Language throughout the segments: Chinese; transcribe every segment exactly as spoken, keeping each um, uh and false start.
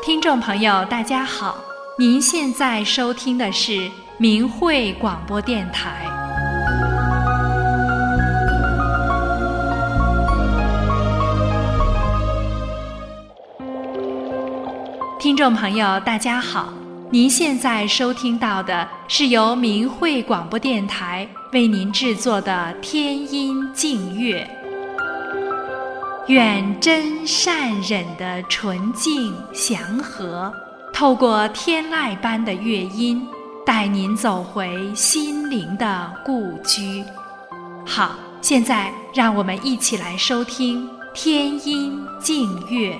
听众朋友大家好，您现在收听的是明慧广播电台。听众朋友大家好，您现在收听到的是由明慧广播电台为您制作的天音净乐。愿真善忍的纯净祥和，透过天籁般的乐音，带您走回心灵的故居。好，现在让我们一起来收听天音净乐。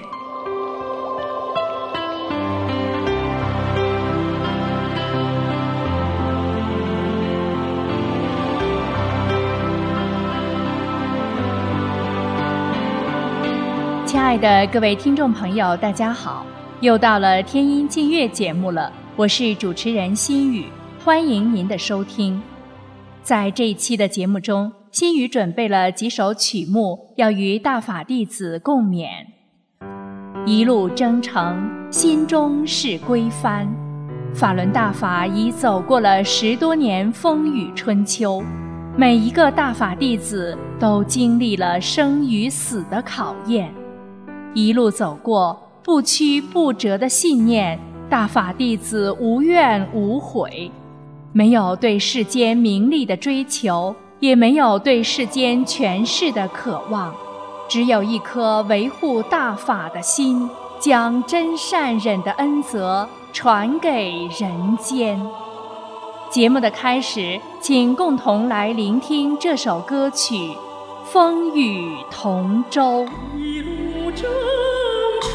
亲爱的各位听众朋友大家好，又到了天音净乐节目了，我是主持人心雨，欢迎您的收听。在这一期的节目中，心雨准备了几首曲目要与大法弟子共勉。一路征程，心中是归帆，法轮大法已走过了十多年风雨春秋，每一个大法弟子都经历了生与死的考验，一路走过不屈不折的信念，大法弟子无怨无悔，没有对世间名利的追求，也没有对世间权势的渴望，只有一颗维护大法的心，将真善忍的恩泽传给人间。节目的开始，请共同来聆听这首歌曲《风雨同舟》。 一路征程，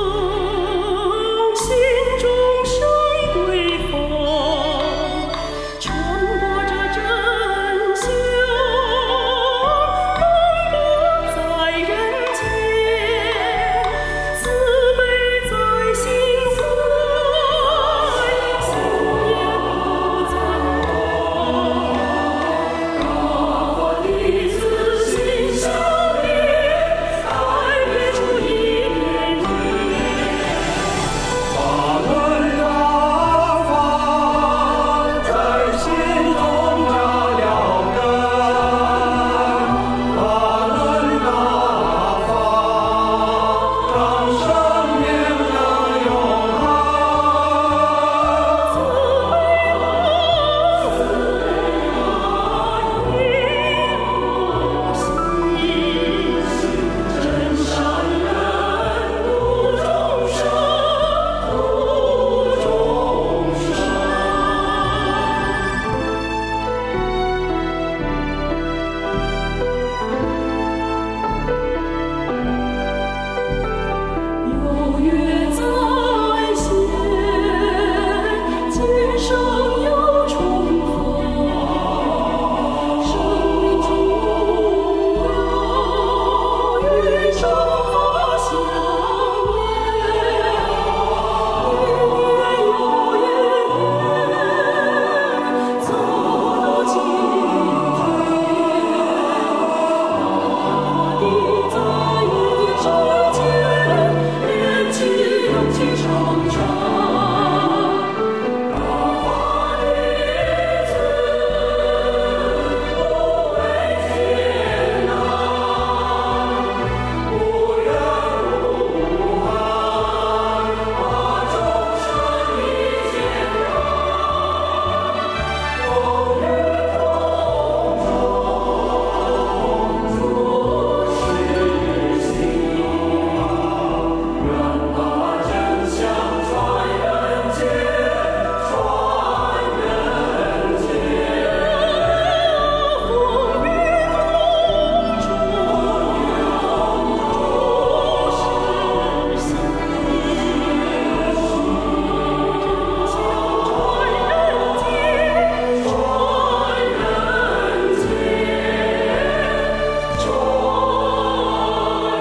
心中生归帆，传播着真相，功德在人间，慈悲在心怀，信念不增长。大法弟子心相连，爱别出一片天。法轮大法在心中扎了根，法轮大法让生命更永恒。慈悲爱，慈悲爱，别无心，真善忍度众生，度众生。有月在先，今生又重逢。生命中无聊，与正法相连。月有月圆，走到今天。大法弟在一之间，练起勇气成长。大法弟子不畏艰难，无怨无憾，把众生一肩让。风雨同舟，诸事行，愿把真相传人间，传人间。风雨同舟，诸事行，真相传人间，传人间，传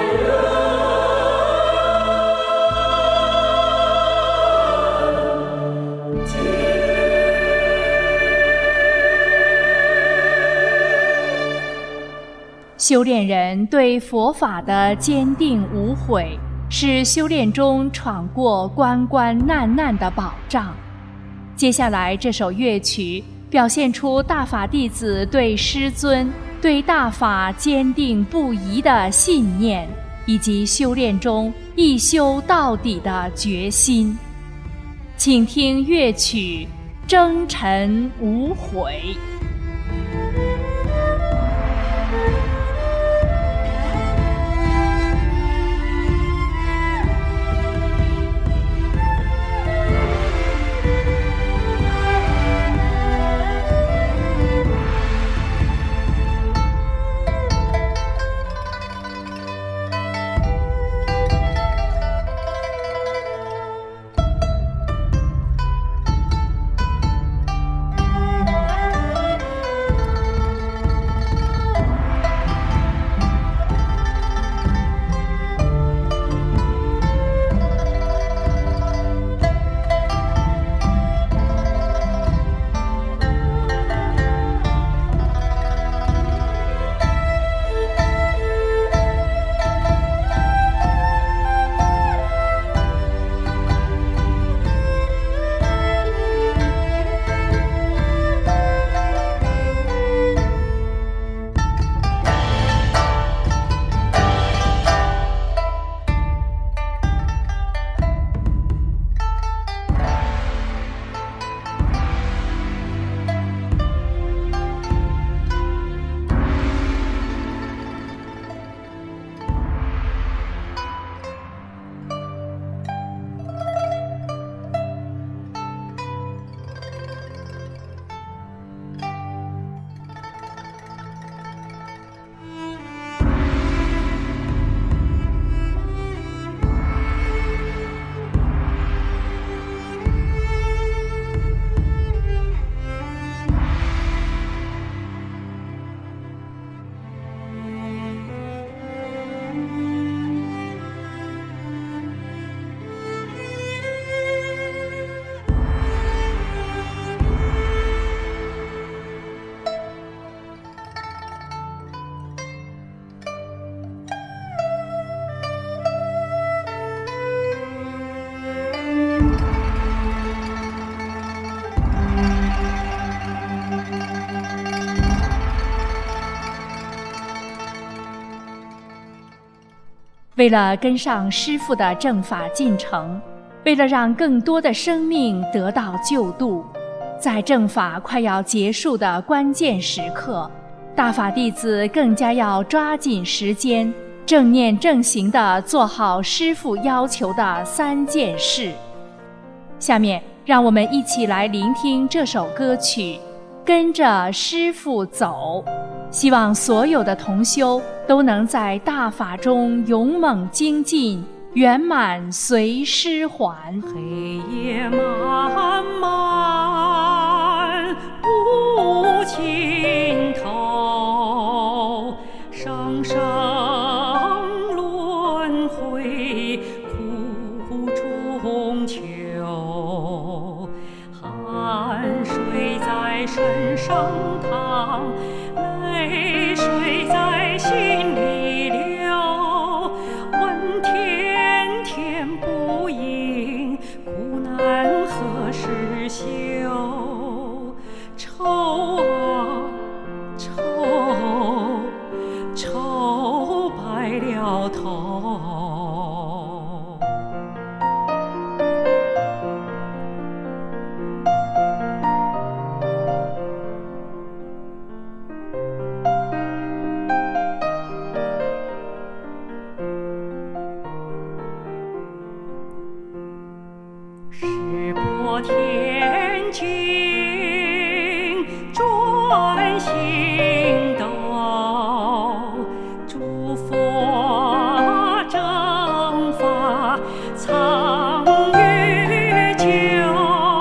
人间。 修炼人对佛法的坚定无悔， 是修炼中闯过关关难难的保障。接下来这首乐曲表现出大法弟子对师尊、对大法坚定不移的信念，以及修炼中一修到底的决心。请听乐曲《征尘无悔》。为了跟上师父的正法进程，为了让更多的生命得到救度，在正法快要结束的关键时刻，大法弟子更加要抓紧时间，正念正行地做好师父要求的三件事。下面让我们一起来聆听这首歌曲，跟着师父走。希望所有的同修都能在大法中勇猛精进，圆满随师还。 黑夜漫漫无尽头，生生轮回苦中求，汗水在身上淌，泪水在心里流，问天天不应，苦难何时休？愁啊愁，愁白了头。石破天惊转心斗，诸佛正法藏于久，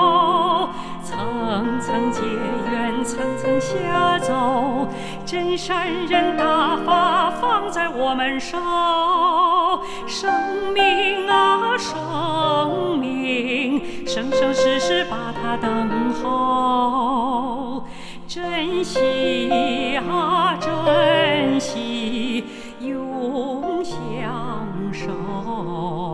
层层结缘层层下走，真善人大法放在我们手，生命啊生命，生生世世把它等候，珍惜啊珍惜，永相守。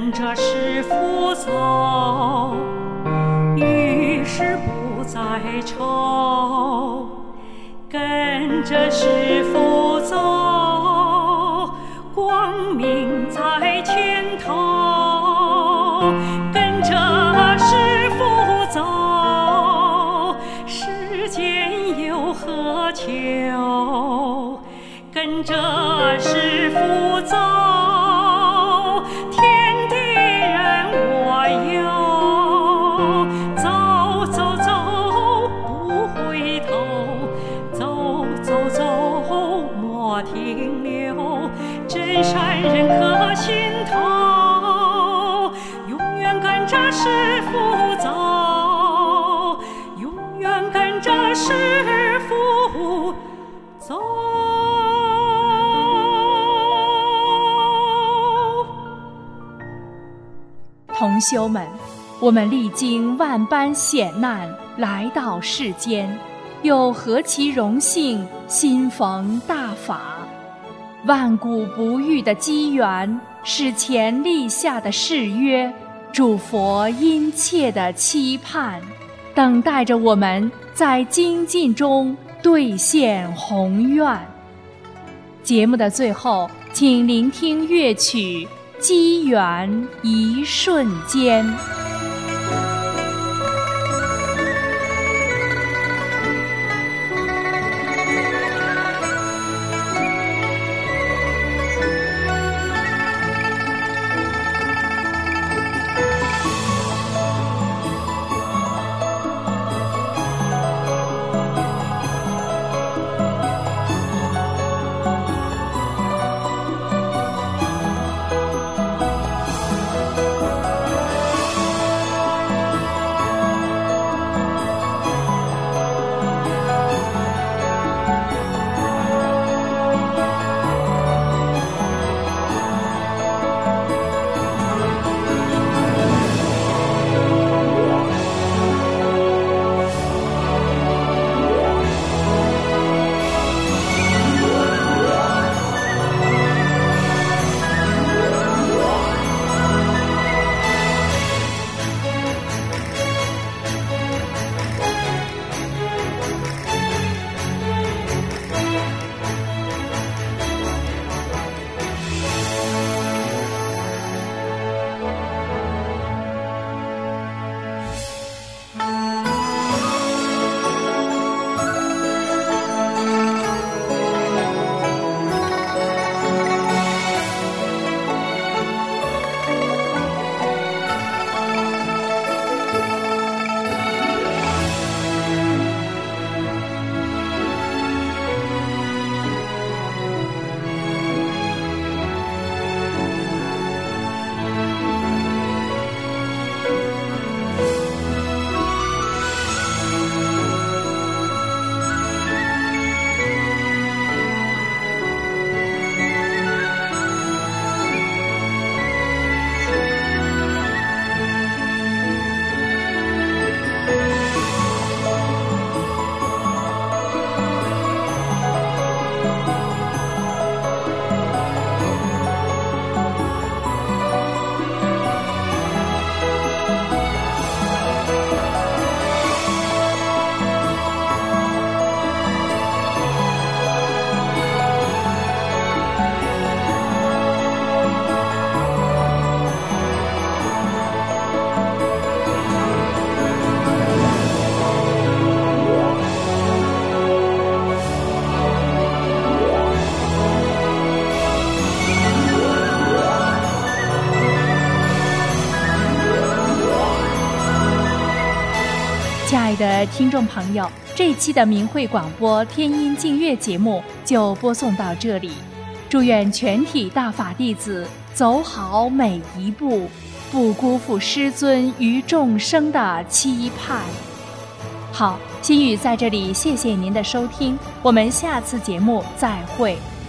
跟着师父走，于是不再愁。跟着师父走，光明在前头。跟着师父走，世间有何求？跟着师父走，天地人我有。走走走不回头，走走走莫停留，真善人可心头。永远跟着师父走，永远跟着师父走。 同修们，我们历经万般险难来到世间，又何其荣幸新逢大法。万古不遇的机缘，使前立下的誓约，诸佛殷切的期盼，等待着我们在精进中兑现宏愿。节目的最后，请聆听乐曲《机缘一瞬间》。 亲爱的听众朋友，这一期的明慧广播天音净月节目就播送到这里。祝愿全体大法弟子走好每一步，不辜负师尊于众生的期盼。好，心语在这里谢谢您的收听，我们下次节目再会。